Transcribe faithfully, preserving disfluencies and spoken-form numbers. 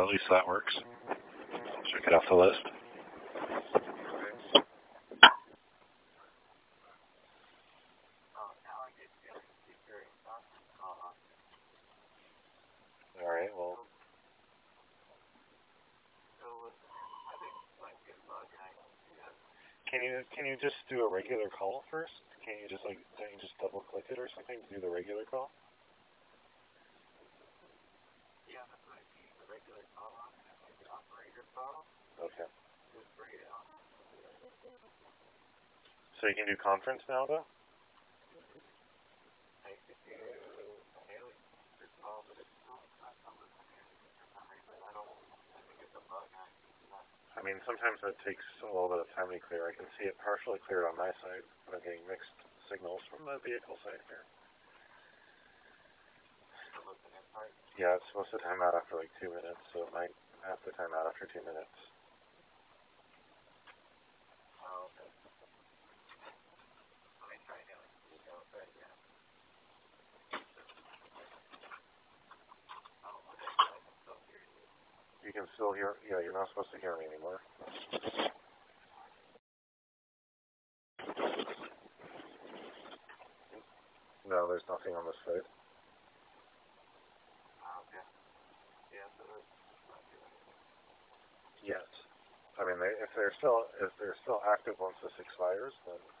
at least that works. Check it off the list. Alright, well. Can you can you just do a regular call first? Can you just like can you just double click it or something to do the regular call? Yeah, that's what I see. The regular call on the operator call. Okay. Just bring it on. So you can do conference now though? I could do daily call, but it's not not something I don't I think it's a bug. I mean, sometimes it takes a little bit of time to clear. I can see it partially cleared on my side, but I'm getting mixed signals from the vehicle side here. Yeah, it's supposed to time out after like two minutes, so it might have to time out after two minutes. Oh, okay. Let me try again. You can still hear, yeah, you're not supposed to hear me anymore. No, there's nothing on this side. Okay. Yeah, so that's not doing it. Yes. I mean, they, if they're still if they're still active once this expires, then